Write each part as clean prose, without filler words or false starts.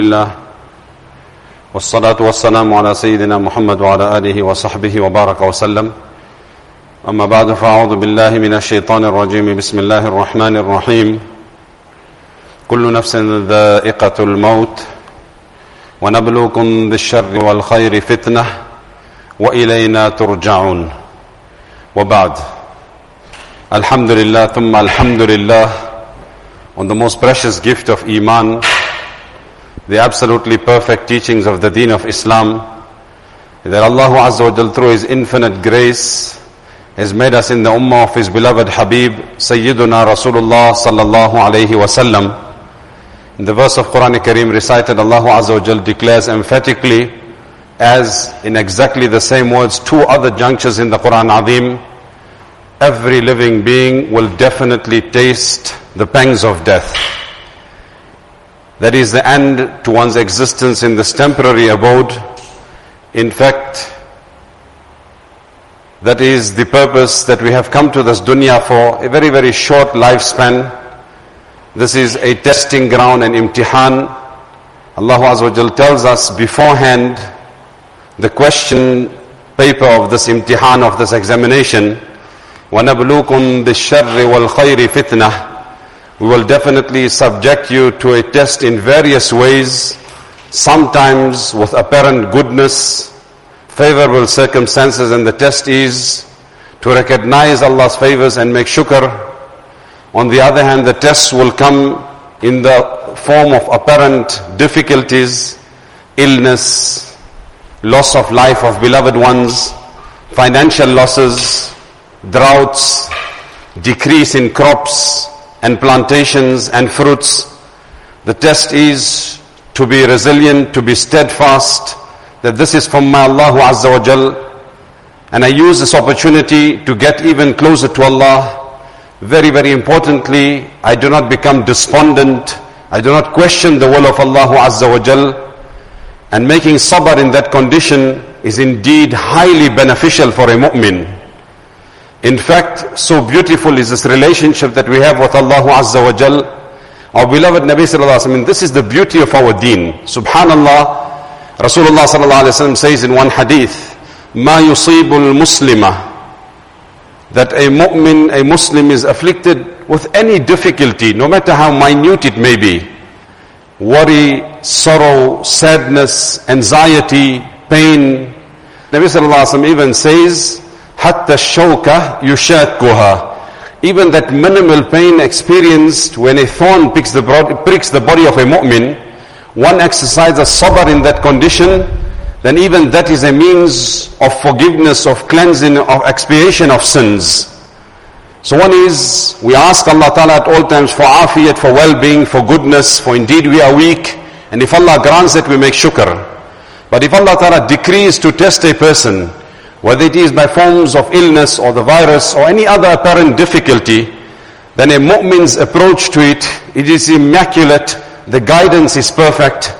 الله والصلاة والسلام على سيدنا محمد وعلى آله وصحبه وبارك وسلم. أما بعد فأعوذ بالله من الشيطان الرجيم. بسم الله الرحمن الرحيم. كل نفس ذائقة الموت ونبلوكم بالشر والخير فتنة وإلينا ترجعون. وبعد. Alhamdulillah thumma alhamdulillah on the most precious gift of Iman, the absolutely perfect teachings of the Deen of Islam, that Allah Azza wa Jal through His infinite grace has made us in the ummah of His beloved Habib Sayyiduna Rasulullah sallallahu alayhi wa sallam. In the verse of Quran Kareem recited, Allah Azza wa Jal declares emphatically, as in exactly the same words two other junctures in the Quran Azim, every living being will definitely taste the pangs of death. That is the end to one's existence in this temporary abode. In fact, that is the purpose that we have come to this dunya for, a very, very short lifespan. This is a testing ground, an imtihan. Allah Azza wa Jal tells us beforehand the question paper of this imtihan, of this examination. وَنَبْلُوكُمْ بِالشَّرِّ وَالْخَيْرِ فِتْنَةً. We will definitely subject you to a test in various ways, sometimes with apparent goodness, favorable circumstances, and the test is to recognize Allah's favors and make shukr. On the other hand, the tests will come in the form of apparent difficulties, illness, loss of life of beloved ones, financial losses, droughts, decrease in crops and plantations and fruits. The test is to be resilient, to be steadfast, that this is from my Allah Azza wa Jal. And I use this opportunity to get even closer to Allah. Very, very importantly, I do not become despondent. I do not question the will of Allah Azza wa Jal. And making sabr in that condition is indeed highly beneficial for a mu'min. In fact, so beautiful is this relationship that we have with Allah Azza wa Jal. Our beloved Nabi sallallahu alaihi wasallam, this is the beauty of our deen. Subhanallah, Rasulullah sallallahu alaihi wasallam says in one hadith, مَا يُصِيبُ الْمُسْلِمَ, that a mu'min, a Muslim is afflicted with any difficulty, no matter how minute it may be. Worry, sorrow, sadness, anxiety, pain. Nabi sallallahu alaihi wasallam even says, حَتَّى الشَّوْكَ يُشَاكُهَا, even that minimal pain experienced when a thorn pricks the body of a mu'min, one exercises sabr in that condition, then even that is a means of forgiveness, of cleansing, of expiation of sins. So we ask Allah Ta'ala at all times for afiyat, for well-being, for goodness, for indeed we are weak, and if Allah grants it, we make shukr. But if Allah Ta'ala decrees to test a person, whether it is by forms of illness or the virus or any other apparent difficulty, then a mu'min's approach to it is immaculate, the guidance is perfect.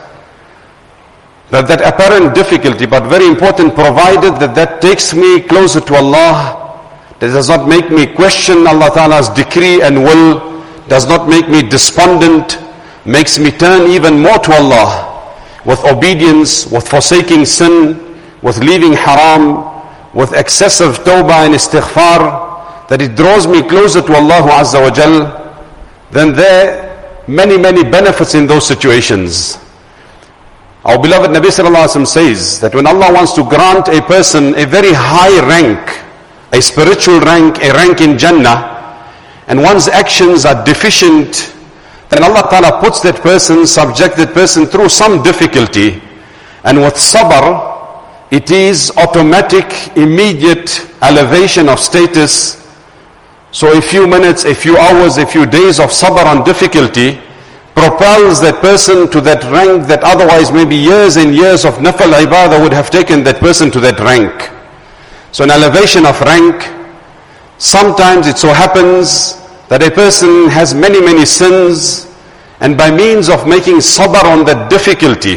That apparent difficulty, but very important, provided that takes me closer to Allah, that does not make me question Allah Ta'ala's decree and will, does not make me despondent, makes me turn even more to Allah, with obedience, with forsaking sin, with leaving haram, with excessive tawbah and istighfar, that it draws me closer to Allah Azza wa Jal, then there are many, many benefits in those situations. Our beloved Nabi sallallahu alaihi wasallam says that when Allah wants to grant a person a very high rank, a spiritual rank, a rank in Jannah, and one's actions are deficient, then Allah Ta'ala puts that person, subject that person through some difficulty, and with sabr, it is automatic, immediate elevation of status. So a few minutes, a few hours, a few days of sabr on difficulty propels that person to that rank that otherwise maybe years and years of nafal ibadah would have taken that person to that rank. So an elevation of rank. Sometimes it so happens that a person has many, many sins, and by means of making sabr on that difficulty,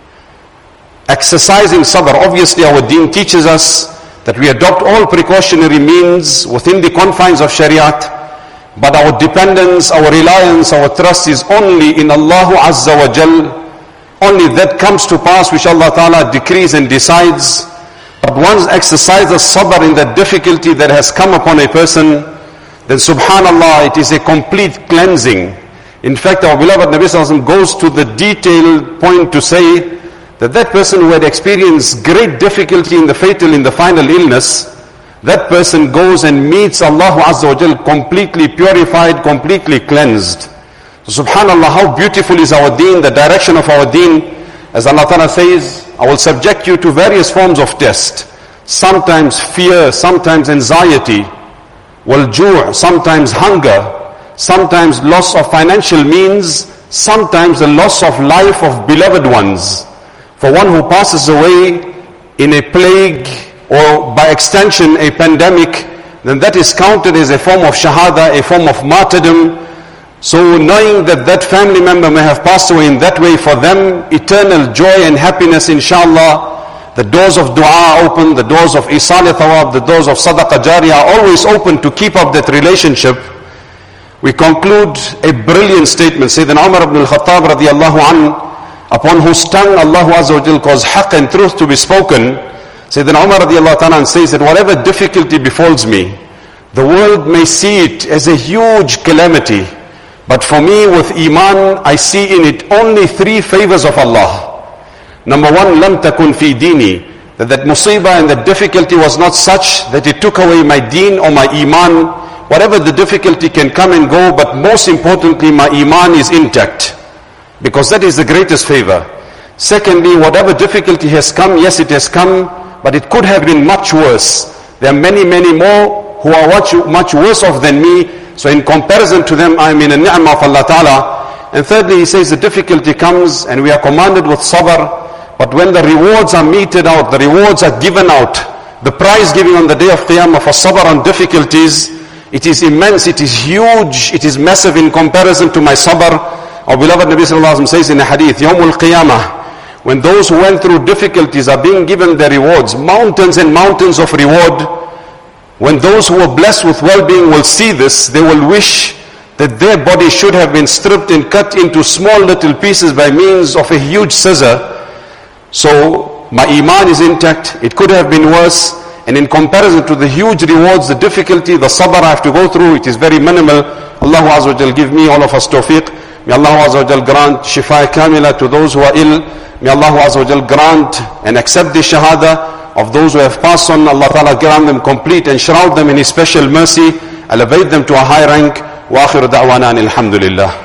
exercising sabr, obviously our deen teaches us that we adopt all precautionary means within the confines of Shariat, but our dependence, our reliance, our trust is only in Allah Azza wa Jal, only that comes to pass which Allah Ta'ala decrees and decides. But once exercises sabr in that difficulty that has come upon a person, then subhanallah, it is a complete cleansing. In fact, our beloved Nabi Sallallahu Alaihi Wasallam goes to the detailed point to say that that person who had experienced great difficulty in the final illness, that person goes and meets Allah Azza wa Jal completely purified, completely cleansed. So subhanallah, how beautiful is our deen, the direction of our deen. As Allah Ta'ala says, I will subject you to various forms of test. Sometimes fear, sometimes anxiety, wal-ju', sometimes hunger, sometimes loss of financial means, sometimes the loss of life of beloved ones. For one who passes away in a plague or by extension a pandemic, then that is counted as a form of shahada, a form of martyrdom. So knowing that that family member may have passed away in that way, for them eternal joy and happiness inshallah. The doors of dua are open, the doors of isal thawab, the doors of sadaqah jariyah are always open to keep up that relationship. We conclude a brilliant statement. Sayyidina Umar ibn al-Khattab radiyallahu anhu, upon whose tongue Allah Azza wa Jal caused haqq and truth to be spoken. Sayyidina Umar radiyallahu ta'ala says that whatever difficulty befalls me, the world may see it as a huge calamity. But for me, with iman, I see in it only 3 favors of Allah. Number 1, lam takun fi dini, that musibah and that difficulty was not such that it took away my deen or my iman. Whatever the difficulty can come and go, but most importantly, my iman is intact. Because that is the greatest favor. Secondly, whatever difficulty has come, yes, it has come, but it could have been much worse. There are many, many more who are much worse off than me. So in comparison to them, I am in a ni'mah of Allah Ta'ala. And thirdly, he says the difficulty comes and we are commanded with sabr. But when the rewards are meted out, the rewards are given out, the prize giving on the day of Qiyamah for sabr on difficulties, it is immense, it is huge, it is massive in comparison to my sabr. Our beloved Nabi Sallallahu Alaihi Wasallam says in a hadith, Yawmul Qiyamah, when those who went through difficulties are being given their rewards, mountains and mountains of reward, when those who are blessed with well-being will see this, they will wish that their body should have been stripped and cut into small little pieces by means of a huge scissor. So my iman is intact, it could have been worse, and in comparison to the huge rewards, the difficulty, the sabr I have to go through, it is very minimal. Allah Azza wa Jal give me, all of us tawfiq. May Allah Azza wa Jal grant shifa kamila to those who are ill. May Allah Azza wa Jal grant and accept the shahada of those who have passed on. Allah Ta'ala grant them complete and shroud them in His special mercy, elevate them to a high rank. Wa akhiru da'wana alhamdulillah.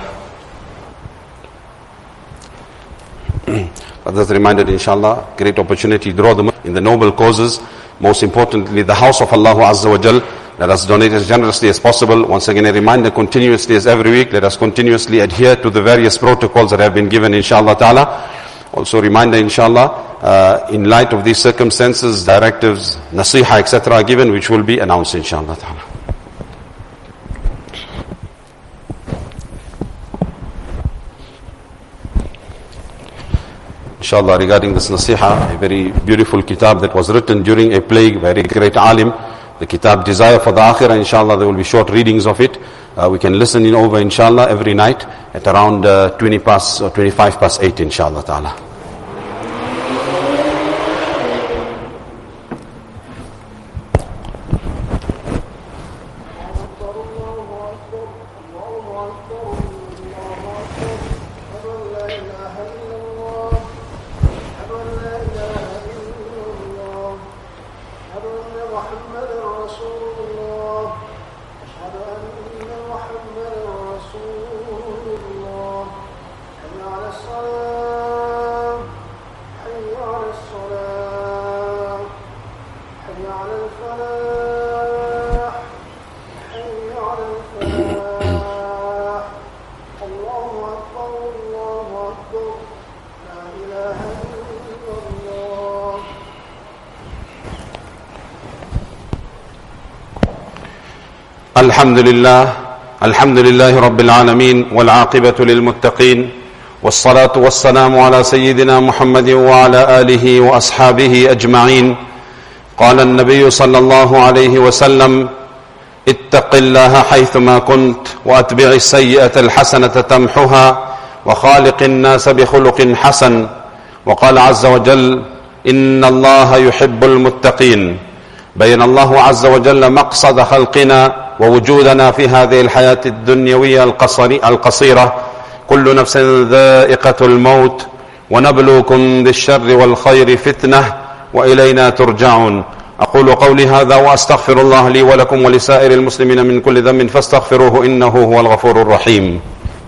Others reminded, inshallah, great opportunity to draw them in the noble causes. Most importantly, the house of Allah Azza wa Jal. Let us donate as generously as possible. Once again, a reminder continuously as every week. Let us continuously adhere to the various protocols that have been given, inshallah ta'ala. Also reminder, inshallah, in light of these circumstances, directives, nasiha, etc. are given, which will be announced, inshallah ta'ala. Inshallah, regarding this nasiha, a very beautiful kitab that was written during a plague, very great alim, the kitab Desire for the Akhirah, inshallah, there will be short readings of it. We can listen in over, inshallah, every night at around 20 past or 25 past 8, inshallah ta'ala. الحمد لله رب العالمين والعاقبة للمتقين والصلاة والسلام على سيدنا محمد وعلى آله وأصحابه أجمعين. قال النبي صلى الله عليه وسلم: اتق الله حيثما كنت وأتبع السيئة الحسنة تمحها وخالق الناس بخلق حسن. وقال عز وجل: إن الله يحب المتقين. بين الله عز وجل مقصد خلقنا ووجودنا في هذه الحياة الدنيوية القصيرة: كل نفس ذائقة الموت ونبلوكم بالشر والخير فتنة وإلينا ترجعون. أقول قولي هذا وأستغفر الله لي ولكم ولسائر المسلمين من كل ذنب فاستغفروه إنه هو الغفور الرحيم.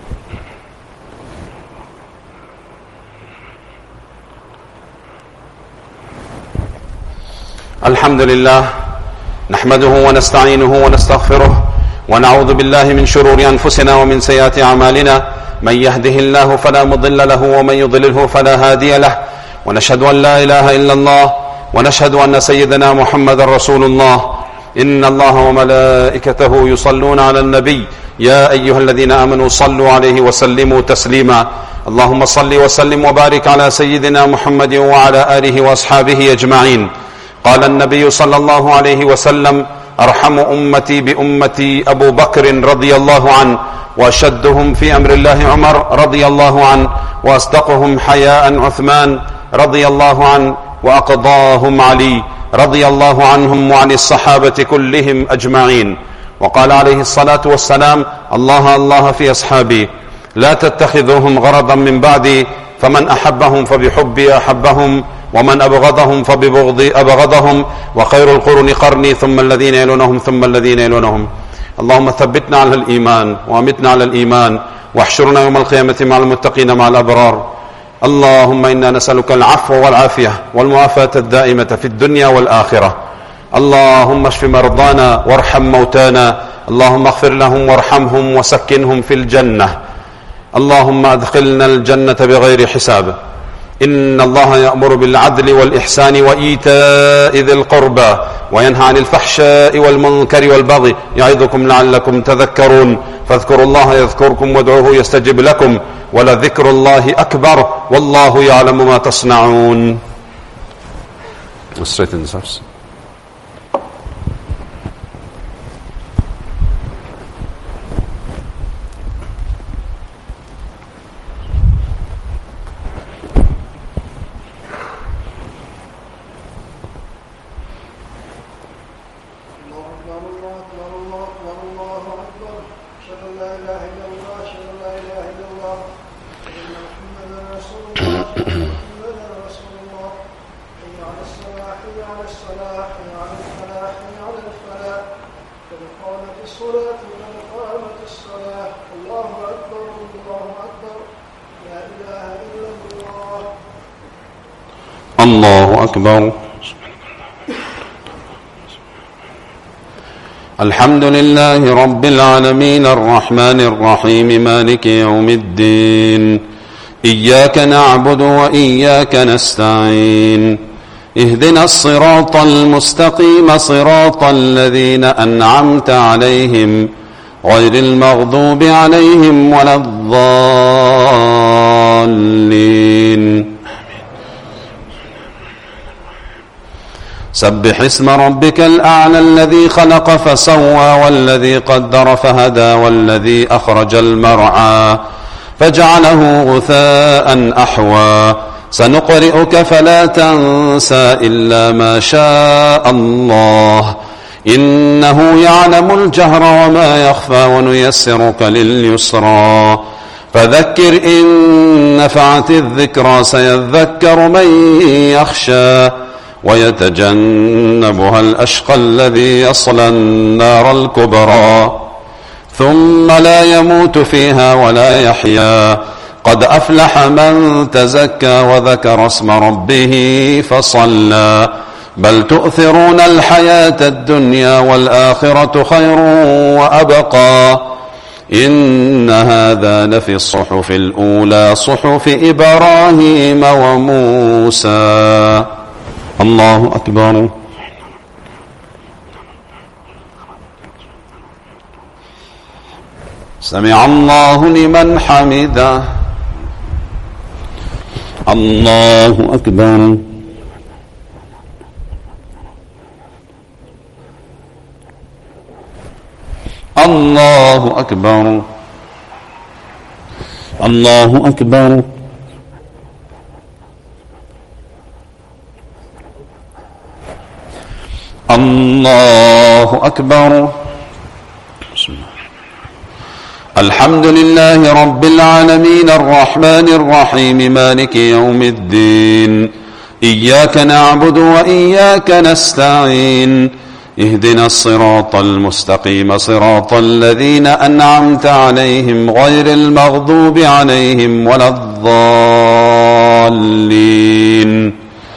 الحمد لله نحمده ونستعينه ونستغفره ونعوذ بالله من شرور أنفسنا ومن سيئات أعمالنا. من يهده الله فلا مضل له ومن يضلله فلا هادي له. ونشهد أن لا إله إلا الله ونشهد أن سيدنا محمد رسول الله. إن الله وملائكته يصلون على النبي يا أيها الذين آمنوا صلوا عليه وسلموا تسليما. اللهم صل وسلم وبارك على سيدنا محمد وعلى آله وأصحابه أجمعين. قال النبي صلى الله عليه وسلم: أرحم أمتي بأمتي أبو بكر رضي الله عنه، وأشدهم في أمر الله عمر رضي الله عنه، وأصدقهم حياء عثمان رضي الله عنه، وأقضاهم علي رضي الله عنهم وعن الصحابة كلهم أجمعين. وقال عليه الصلاة والسلام: الله الله في أصحابي، لا تتخذوهم غرضا من بعدي، فمن أحبهم فبحبي أحبهم، ومن أبغضهم فببغضي أبغضهم، وخير القرون قرني ثم الذين يلونهم ثم الذين يلونهم. اللهم ثبتنا على الإيمان وأمتنا على الإيمان، واحشرنا يوم القيامة مع المتقين مع الأبرار. اللهم إنا نسألك العفو والعافية والمعافاة الدائمة في الدنيا والآخرة. اللهم اشف مرضانا وارحم موتانا. اللهم اغفر لهم وارحمهم وسكنهم في الجنة. اللهم أدخلنا الجنة بغير حساب. إن الله يأمر بالعدل والإحسان وإيتاء ذي القربى وينهى عن الفحشاء والمنكر والبغي يعظكم لعلكم تذكرون. فاذكروا الله يذكركم وادعوه يستجب لكم، ولذكر الله أكبر والله يعلم ما تصنعون. الله أكبر. الحمد لله رب العالمين الرحمن الرحيم مالك يوم الدين. إياك نعبد وإياك نستعين. اهدنا الصراط المستقيم صراط الذين أنعمت عليهم غير المغضوب عليهم ولا الضالين. سبح اسم ربك الأعلى الذي خلق فسوى والذي قدر فهدى والذي أخرج المرعى فجعله غثاء أحوى. سنقرئك فلا تنسى إلا ما شاء الله، إنه يعلم الجهر وما يخفى ونيسرك لليسرى. فذكر إن نفعت الذكرى سيذكر من يخشى ويتجنبها الأشقى الذي يصلى النار الكبرى ثم لا يموت فيها ولا يحيا. قد أفلح من تزكى وذكر اسم ربه فصلى. بل تؤثرون الحياة الدنيا والآخرة خير وأبقى. إن هذا لفي الصحف الأولى صحف إبراهيم وموسى. الله أكبر. سمع الله لمن حمده. الله أكبر. الله أكبر. الله أكبر. الله أكبر. الحمد لله رب العالمين الرحمن الرحيم مالك يوم الدين إياك نعبد وإياك نستعين اهدنا الصراط المستقيم صراط الذين أنعمت عليهم غير المغضوب عليهم ولا الضالين.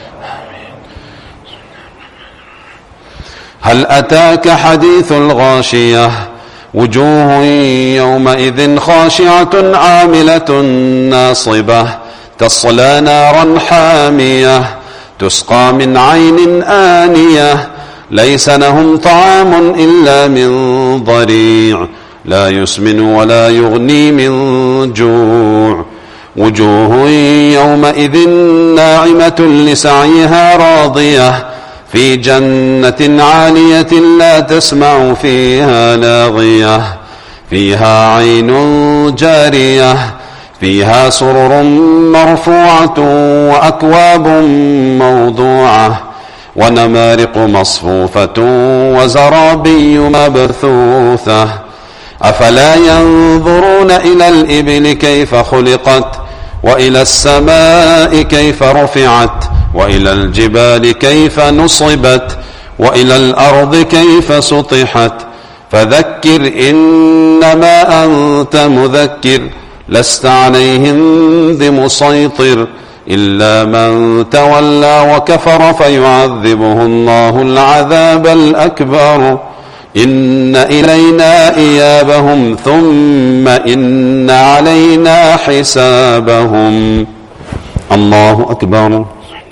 هل أتاك حديث الغاشية وجوه يومئذ خاشعة عاملة ناصبة تصلى نارا حامية تسقى من عين آنية ليس لهم طعام إلا من ضريع لا يسمن ولا يغني من جوع وجوه يومئذ ناعمة لسعيها راضية في جنة عالية لا تسمع فيها لاغية فيها عين جارية فيها سرر مرفوعة وأكواب موضوعة ونمارق مصفوفة وزرابي مبثوثة أفلا ينظرون إلى الإبل كيف خلقت وإلى السماء كيف رفعت وإلى الجبال كيف نصبت وإلى الأرض كيف سطحت فذكر إنما أنت مذكر لست عليهم بمسيطر إلا من تولى وكفر فيعذبه الله العذاب الأكبر إن إلينا إيابهم ثم إن علينا حسابهم. الله أكبر.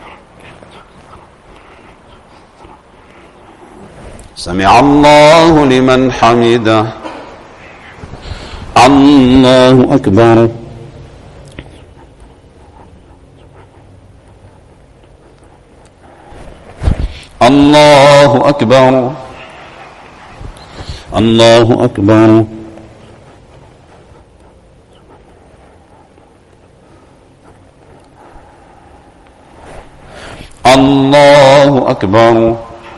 سمع الله لمن حمده. الله أكبر. الله أكبر. الله أكبر. الله أكبر.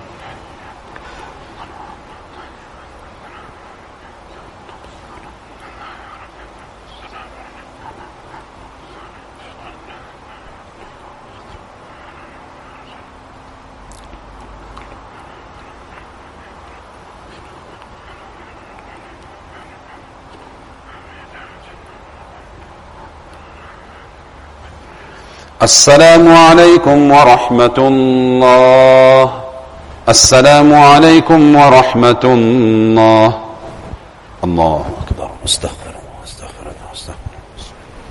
السلام عليكم ورحمة الله. السلام عليكم ورحمة الله. الله أكبر. استغفر الله استغفر الله استغفر الله.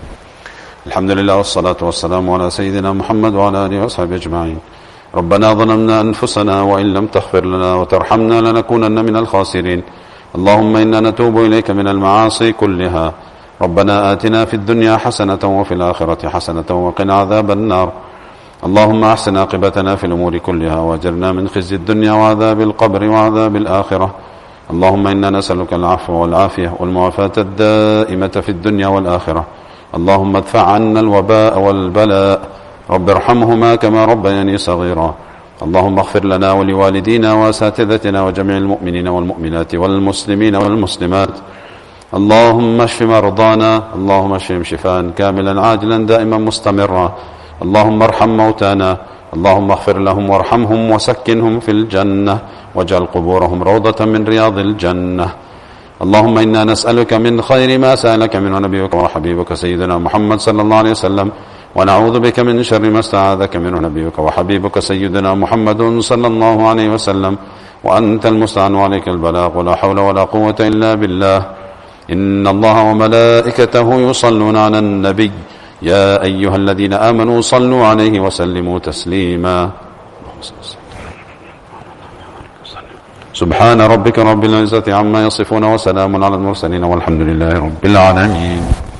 الحمد لله والصلاة والسلام على سيدنا محمد وعلى آله وصحبه أجمعين. ربنا ظلمنا أنفسنا وإن لم تغفر لنا وترحمنا لنكونن من الخاسرين. اللهم إنا نتوب إليك من المعاصي كلها. ربنا آتنا في الدنيا حسنة وفي الآخرة حسنة وقنا عذاب النار. اللهم أحسن عاقبتنا في الأمور كلها واجرنا من خزي الدنيا وعذاب القبر وعذاب الآخرة. اللهم إنا نسألك العفو والعافية والمعافاة الدائمة في الدنيا والآخرة. اللهم ادفع عنا الوباء والبلاء. رب ارحمهما كما ربياني صغيرا. اللهم اغفر لنا ولوالدينا وأساتذتنا وجميع المؤمنين والمؤمنات والمسلمين والمسلمات. اللهم اشف مرضانا. اللهم اشفهم شفاء كاملا عاجلا دائما مستمرا. اللهم ارحم موتانا. اللهم اغفر لهم وارحمهم وسكنهم في الجنة واجعل قبورهم روضة من رياض الجنة. اللهم إنا نسألك من خير ما سألك منه نبيك وحبيبك سيدنا محمد صلى الله عليه وسلم ونعوذ بك من شر ما استعاذك منه نبيك وحبيبك سيدنا محمد صلى الله عليه وسلم وأنت المستعان وعليك البلاغ ولا حول ولا قوة إلا بالله. إن الله وملائكته يصلون على النبي يا أيها الذين آمنوا صلوا عليه وسلموا تسليما. سبحان ربك رب العزة عما يصفون وسلام على المرسلين والحمد لله رب العالمين.